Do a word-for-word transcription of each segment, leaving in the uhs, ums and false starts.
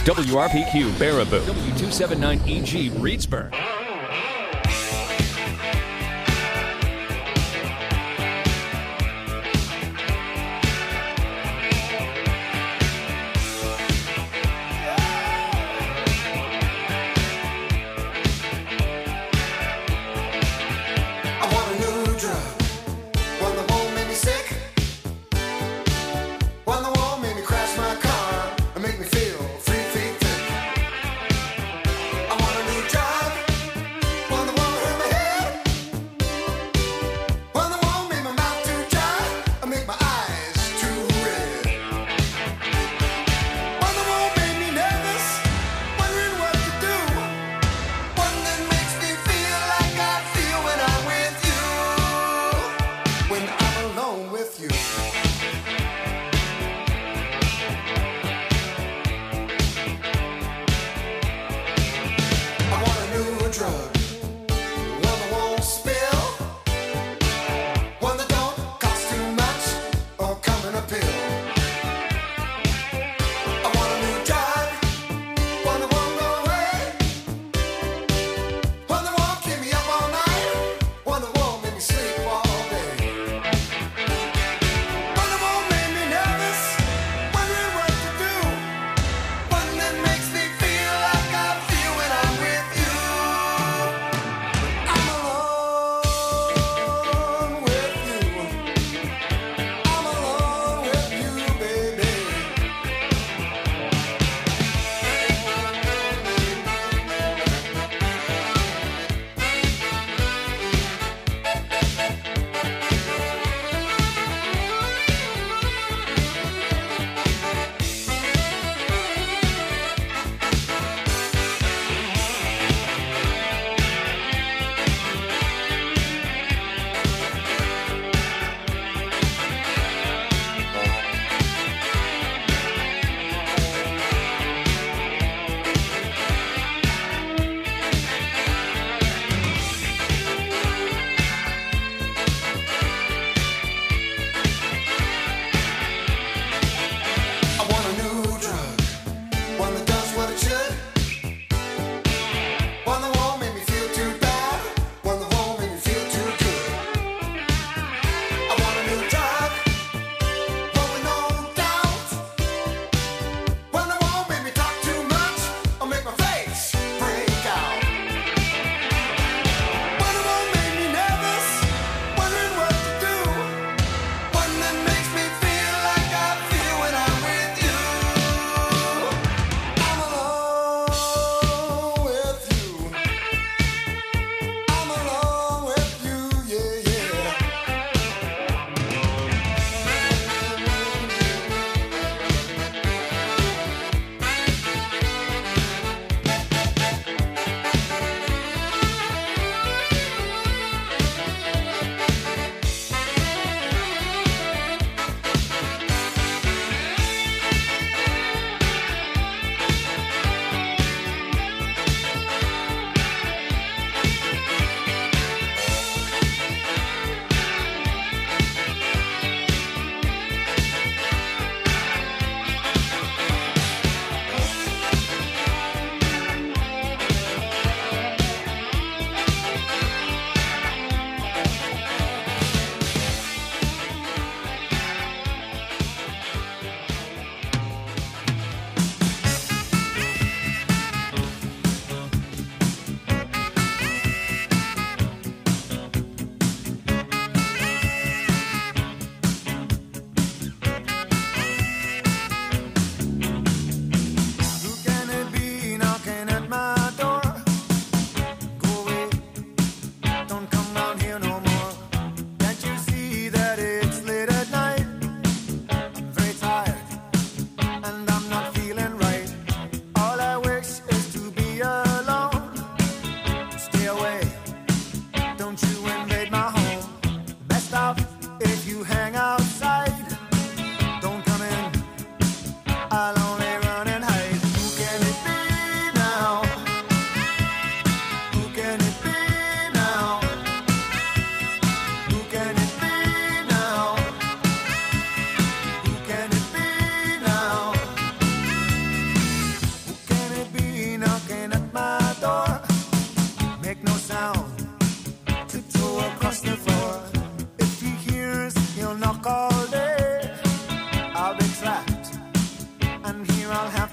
W R P Q Baraboo, W two seventy-nine E G Reedsburg.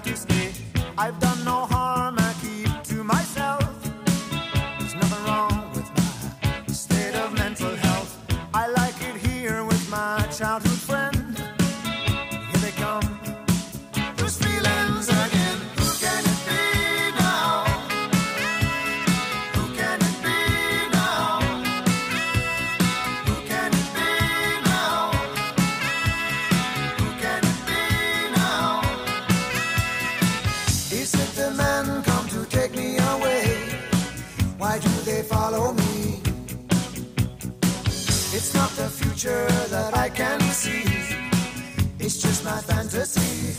to stay. I've done no harm, I keep to myself. There's nothing wrong with my state of mental health. I like it here with my childhood friend. Here they come, those feelings again. Who can it be now? Who can it be now? Who can it be now? Who can it be now? Is it the men come to take me away? Why do they follow me? It's not the future that I can see. It's just my fantasy.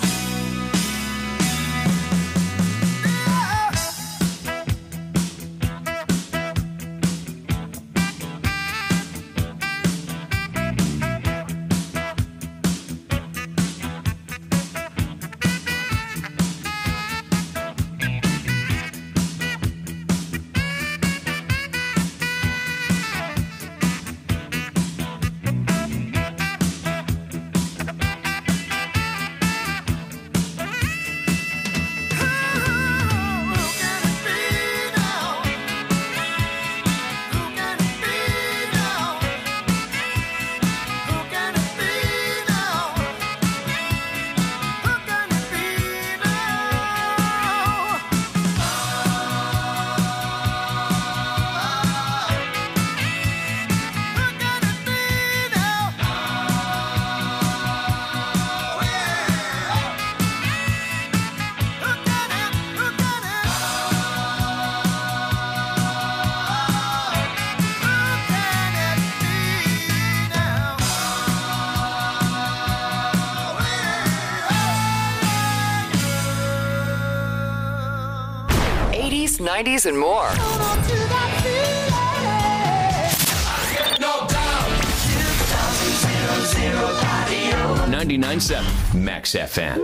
eighties, nineties, and more. ninety-nine point seven Max F M.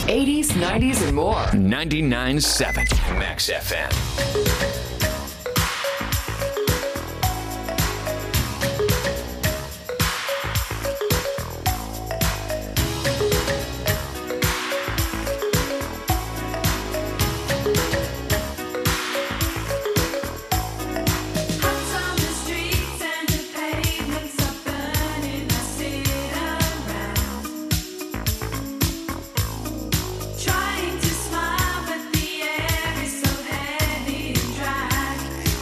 eighties, nineties, and more. ninety-nine point seven Max F M. Trying to smile, but the air is so heavy and dry.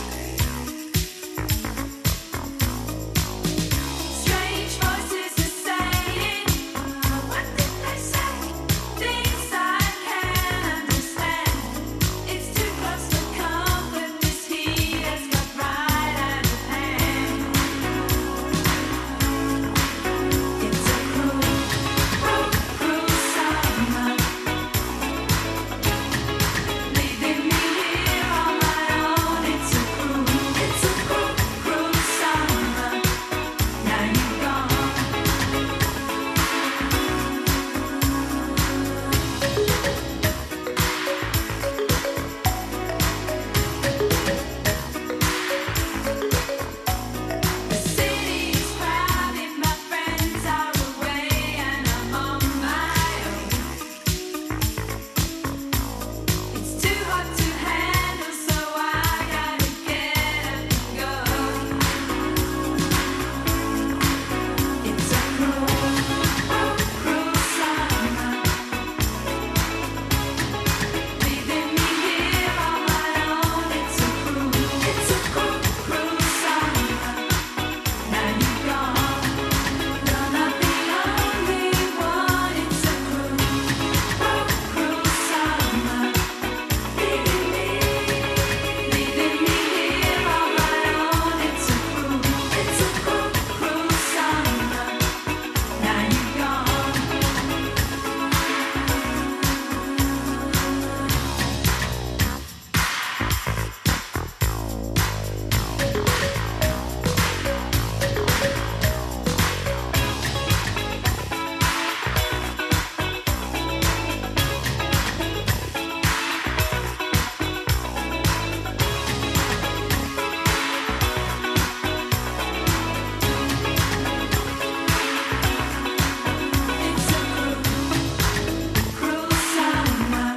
Strange voices are saying, what did they say? Things I can't understand. It's too close to comfort. This heat has got right out of hand. It's a cruel, cruel, cruel summer. Leaving me here on my own. It's a cruel, it's a cruel, cruel summer. Now you're gone. The city's crowded, my friends are away, and I'm on my own. It's too hot to handle, so I gotta get up and go. It's a cruel, cruel, cruel summer. Leaving me here on my own. It's a cruel, it's a cruel, cruel summer. Now you're gone. You're not the only one. It's a cruel, cruel, cruel summer. Leaving me, leaving me here on my own. It's a cruel, it's a cruel, cruel summer. Now you're gone. It's a cruel, cruel summer.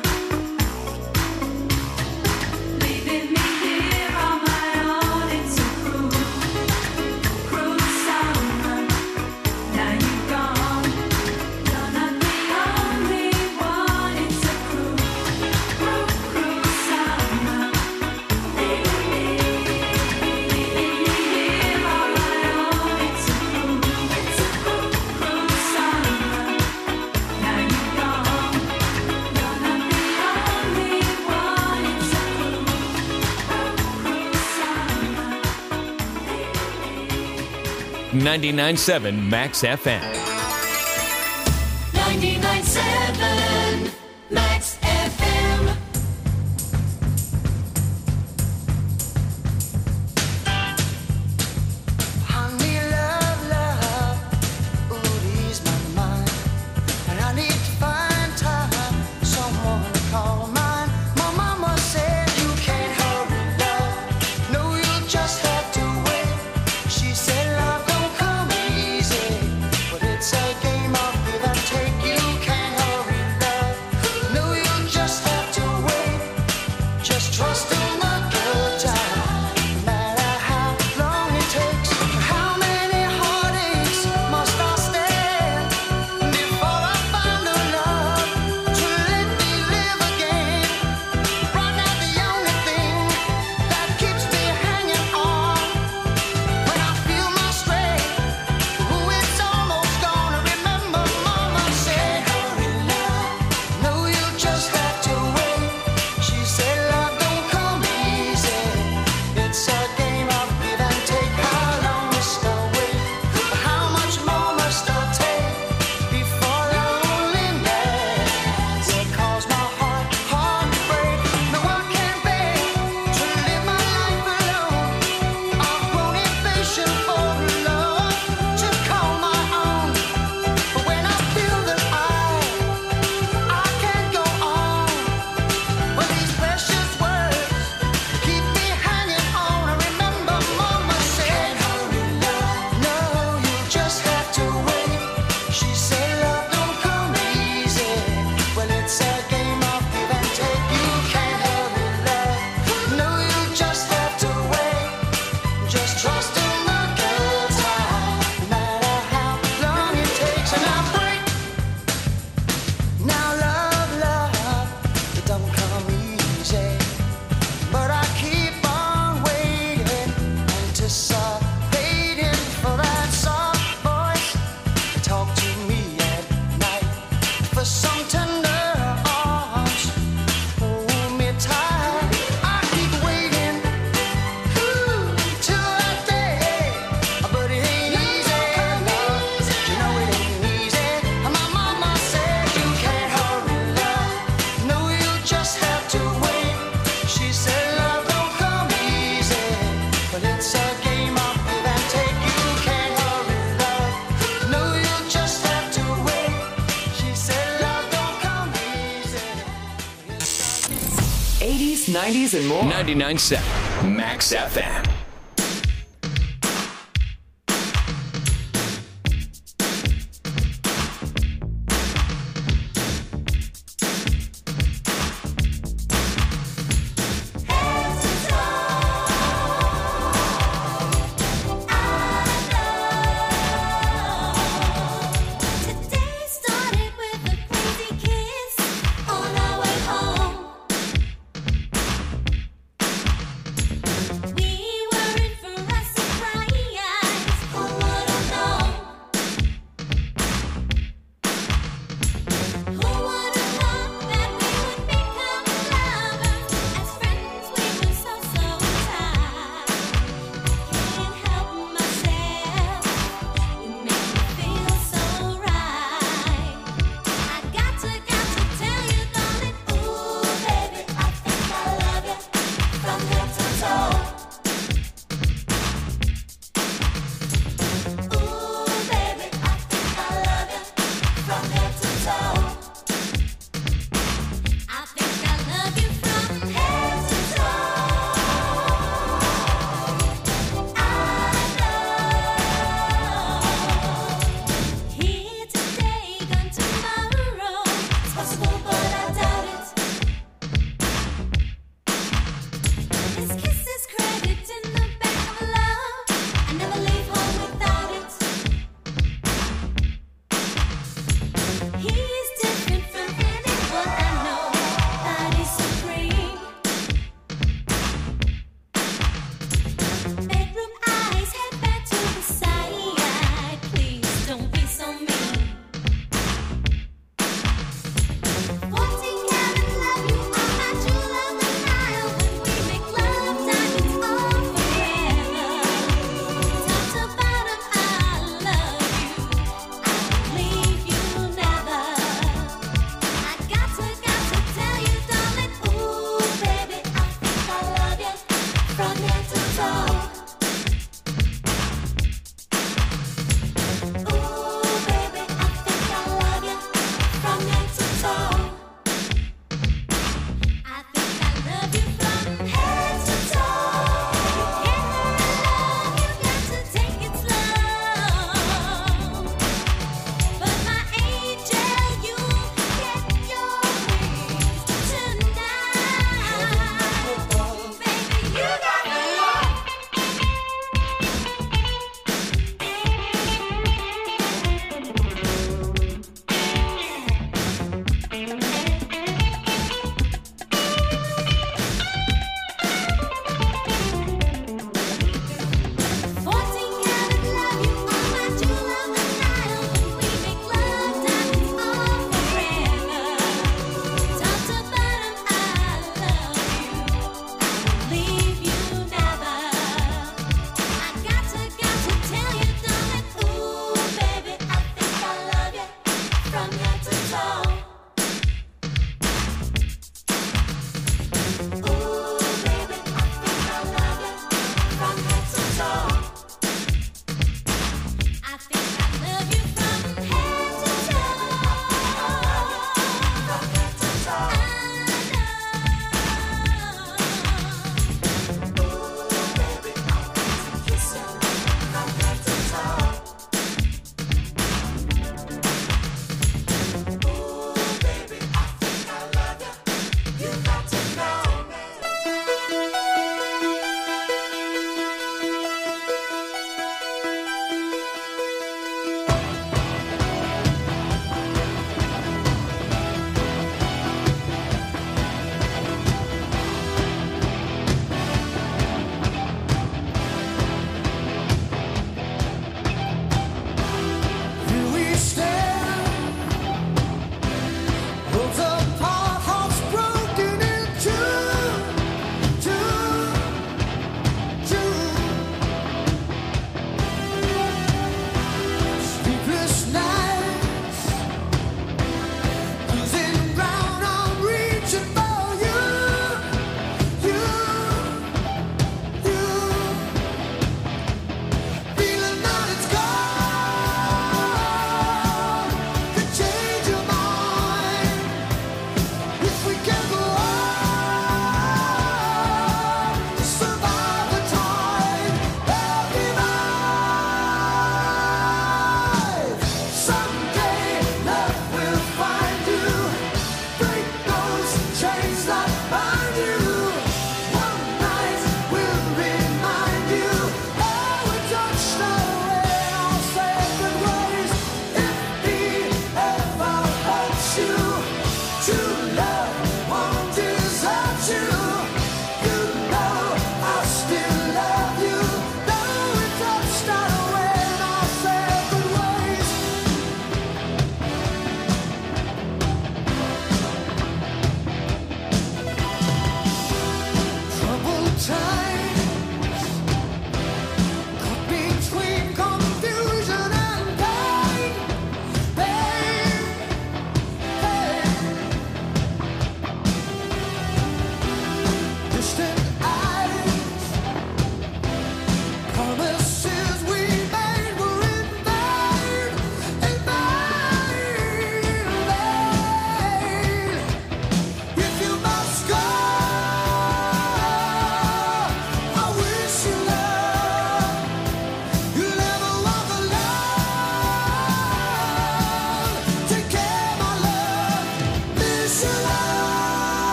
Leaving me here on my own. It's a cruel, cruel summer. Now you're gone. You're not the only one. It's a cruel, cruel, cruel summer. Leaving me, leaving me here on my own. It's a cruel, it's a cruel, cruel summer. Now you're gone. You're not the only one. It's a cruel, cruel, cruel summer. ninety-nine point seven Max F M. ninety-nine point seven Max F M. Honey, love, love, ooh, ease my mind. And I need to find time, someone to call mine. My mama said you can't hurry, love. No, you'll just have to wait. She said love don't come easy, but it's a game of give and take. You can't hurry, love. No, you'll nineties, and more. ninety-nine point seven Max F M. Today started with a crazy kiss on our way home. We were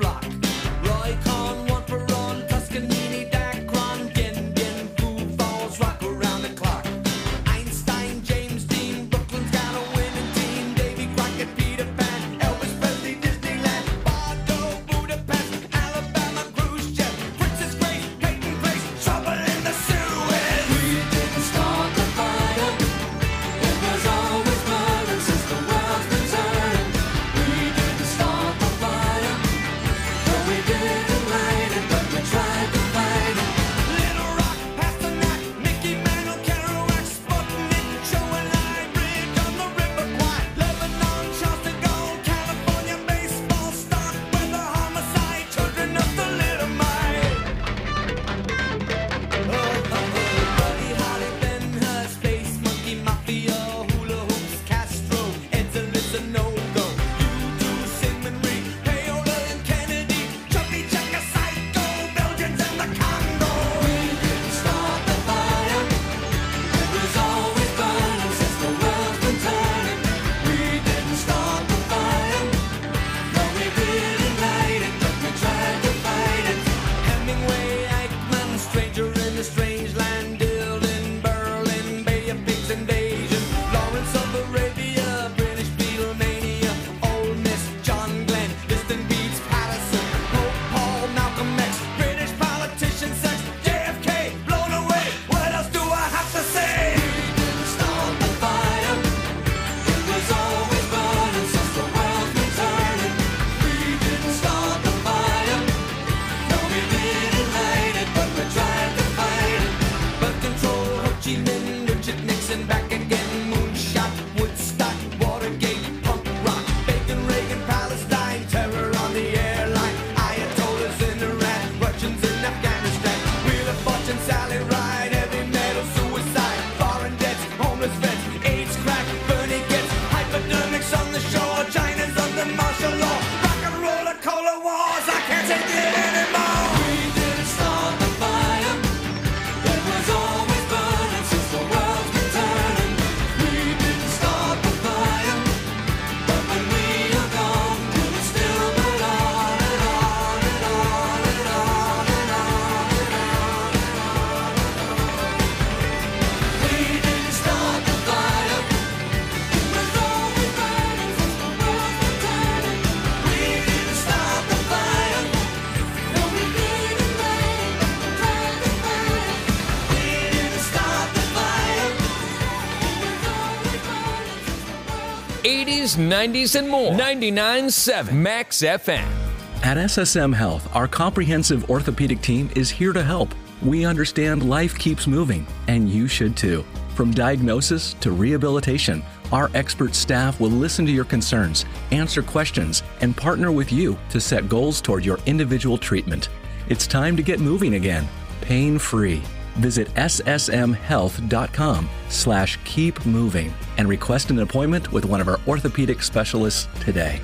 flock. Roy Con, one for on, Tuscanini, Dacron, Gin, Gin, Food Falls, rock around the clock. Einstein, James Dean, Brooklyn's got a winning team. Davy Crockett, Peter Pan, Elvis Presley, Disneyland, Bardo, Budapest, Alabama, Khrushchev, Princess Grace, Peyton Place, trouble in the Suez. We didn't start the fire. It was always burning since the world's been turning. We didn't start the fire. No, we didn't light it, but we tried to fight it. Little Rock, Pasternak, Mickey Mantle, Kerouac, Sputnik, Joe and I, Bridge on the River Kwai, Lebanon, Charleston Gold, California baseball stock, weather, homicide, children of the Little Mite. Oh, oh, oh, Buddy Holly, Ben Hur, Space Monkey, Mafia, Hula Hoops, Castro, Edsel a no-go. You do Sigmund Reed, Paola and Kennedy, Chubby Checker, Psycho, Belgians and the Congo. We didn't start the fire. It was always burning since the world's been turning. We didn't start the fire. No, we didn't light it, but we tried to fight it. Hemingway, Eichmann, Stranger in the Strange Land, Dylan, Berlin, Bay of Pigs Invasion, Lawrence of Arabia, British Beatlemania, Ole Miss, John Glenn, Distant Beats, Patterson, Pope Paul, Malcolm X, British politician, sex, J F K, blown away. What else do I have to say? We didn't start the fire. It was always burning since the world's been turning. We didn't start the fire. No, we didn't light it, but we tried to fight it. Birth control, Ho Chi Minh, Richard Nixon, back again, moonshot, Woodstock, Watergate, punk rock, Bacon, Reagan, Palestine, terror on the airline, Ayatollahs in Iran, Russians in Afghanistan, Wheel of Fortune, Sally Ride, heavy metal, suicide, foreign debts, homeless vets, AIDS, crack, Bernie gets, hypodermics on the shore, China's under martial law, rock and roller, cola wars, I can't take it anymore. We didn't start the fire. It was always burning since the world's been turning. We didn't start the fire, but when we are gone, will it still burn on and on and on and on and on and on and on? We didn't start the fire. It was always burning since the world's been turning. We didn't start the fire. No, we didn't light it, but we tried to fight it. We didn't start the fire. It was always burning since the world's been eighties, nineties, and more. ninety-nine point seven Max F M. At S S M Health, our comprehensive orthopedic team is here to help. We understand life keeps moving, and you should too. From diagnosis to rehabilitation, our expert staff will listen to your concerns, answer questions, and partner with you to set goals toward your individual treatment. It's time to get moving again, pain-free. Visit ssmhealth.com slash keep moving and request an appointment with one of our orthopedic specialists today.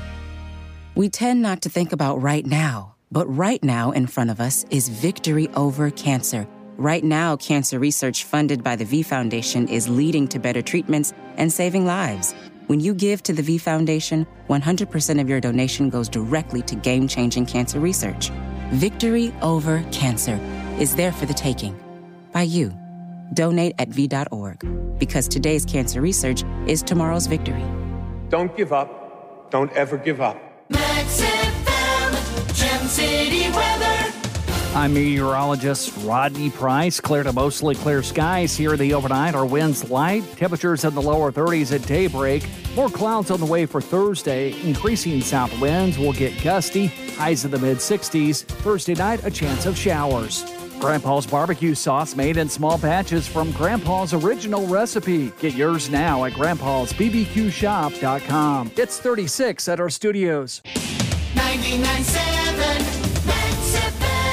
We tend not to think about right now, but right now in front of us is victory over cancer. Right now, cancer research funded by the V Foundation is leading to better treatments and saving lives. When you give to the V Foundation, one hundred percent of your donation goes directly to game-changing cancer research. Victory over cancer is there for the taking by you. Donate at V dot org, because today's cancer research is tomorrow's victory. Don't give up. Don't ever give up. Max F M, Gem City weather. I'm meteorologist Rodney Price. Clear to mostly clear skies here in the overnight. Our winds light. Temperatures in the lower thirties at daybreak. More clouds on the way for Thursday. Increasing south winds will get gusty. Highs in the mid sixties. Thursday night, a chance of showers. Grandpa's barbecue sauce made in small batches from Grandpa's original recipe. Get yours now at grandpas b b q shop dot com. It's thirty-six at our studios. ninety-nine point seven Max F M.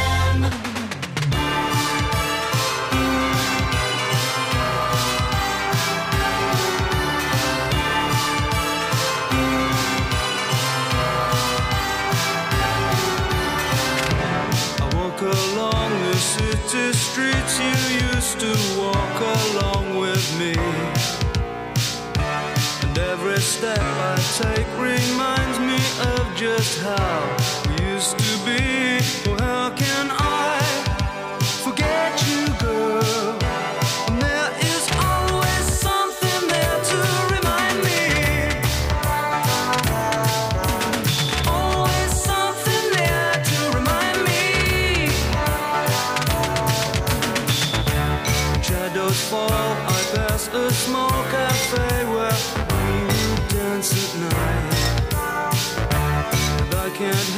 I walk along the city streets you used to walk along with me, and every step I take reminds me of just how we used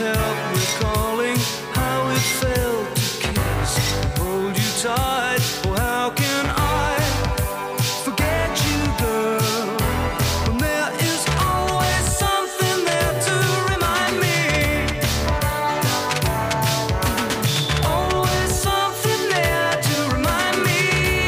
help recalling how it felt to kiss and hold you tight. Oh, how can I forget you, girl, when there is always something there to remind me. Always something there to remind me.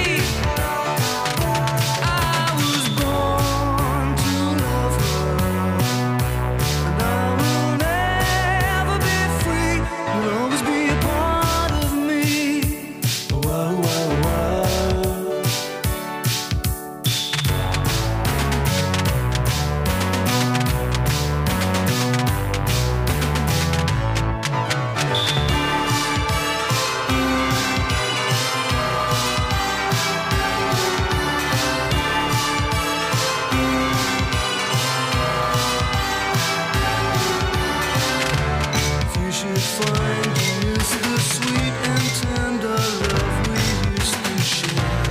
I was born to love her, and I will never be free. You'll always be a part of me. Whoa, whoa, whoa. If you should find you miss the sweet and tender love we used to share,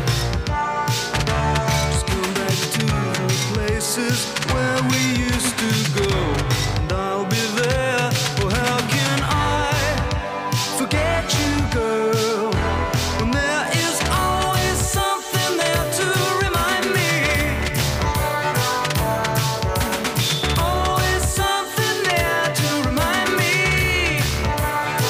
just come back to the places where we used to go, and I'll be there. Oh, how can I forget you, girl, when there is always something there to remind me. Always something there to remind me.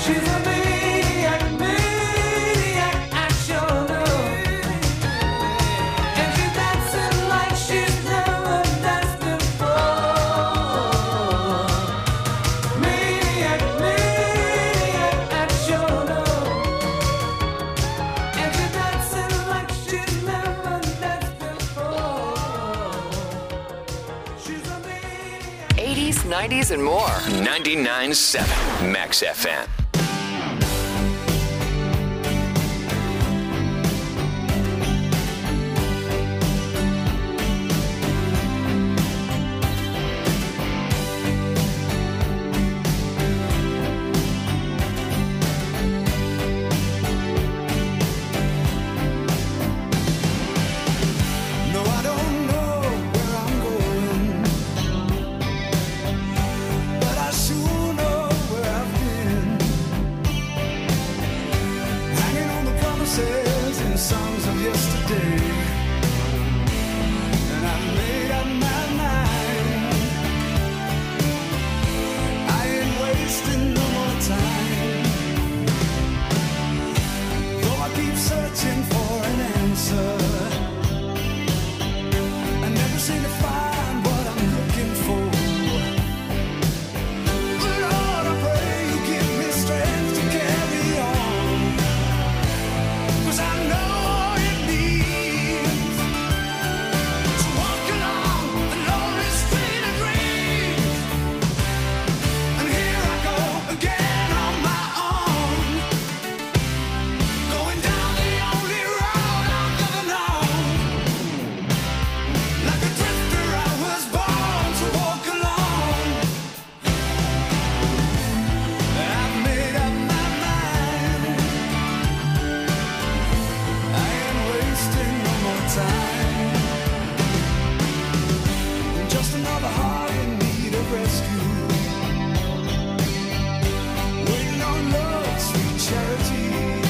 She's a maniac, maniac, I sure know. And she's dancing like she's never danced before. Maniac, maniac, I sure know. And she's dancing like she's never danced before. She's a maniac. eighties, nineties, and more. ninety-nine point seven Max F M. No, I don't know where I'm going, but I sure know where I've been. Hanging on the promises and songs of yesterday, and I made up my mind. I ain't wasting no more time. Though I keep searching for an answer, I never seem to find what I'm looking for. Lord, I pray you give me strength to carry on, 'cause I know all it needs to walk along the lonely street of dreams. And here I go again on my own, going down the only road I've ever known. Like a drifter, I was born to walk alone. I've made up my mind. I ain't wasting no more time. Just another heart in need of rescue, waiting on love's sweet charity.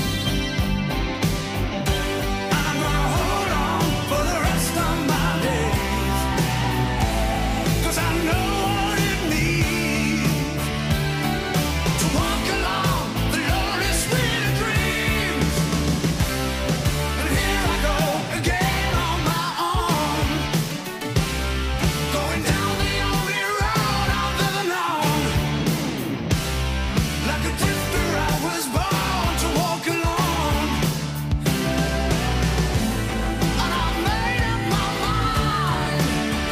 I'm gonna hold on for the rest of my days, 'cause I know what it means to walk along the lonely street of dreams. And here I go again on my own, going down the only road I've ever known. Like a drifter, I was born to walk alone. And I've made up my mind.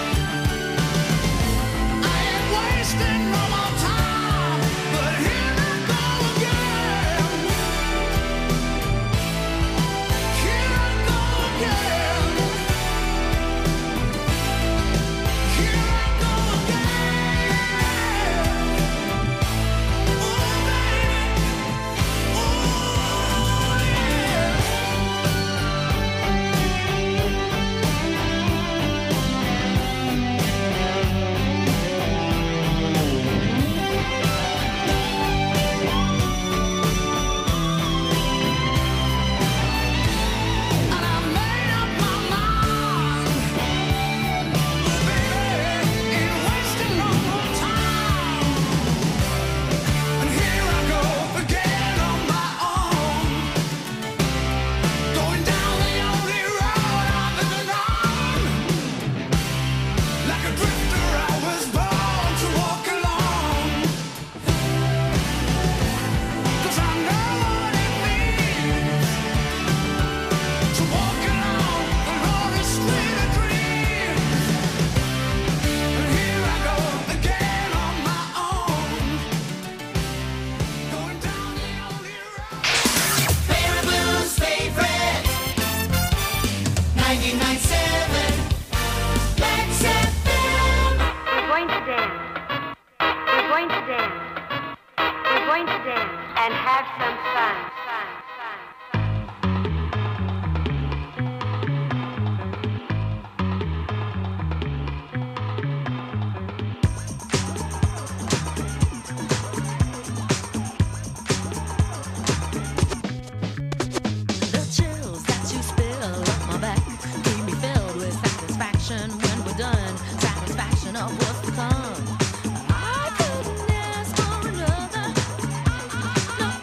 I ain't wasting no more time, but here I go again. Here I go again. Here I go again. Oh, baby. Oh, yeah. And I made up my mind, baby, ain't wasting no more time. And here I go again on my own, going down the only road I've ever known. Like a drifter, I was born to walk alone, 'cause I know what it means to walk along the lonely street of dreams. And here I go again on my own, going down the only road. Favorite blues, favorite ninety-nine point seven Max F M. We're going to dance. We're going to dance. We're going to dance and have some fun. fun, fun, fun. The chills that you spill up my back keep me filled with satisfaction when we're done. Satisfaction of what's to come. I couldn't ask for another. No,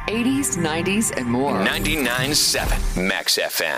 eighties, nineties, and more. ninety-nine point seven Max F M.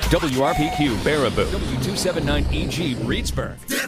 W R P Q Baraboo. W two seventy-nine E G Reedsburg.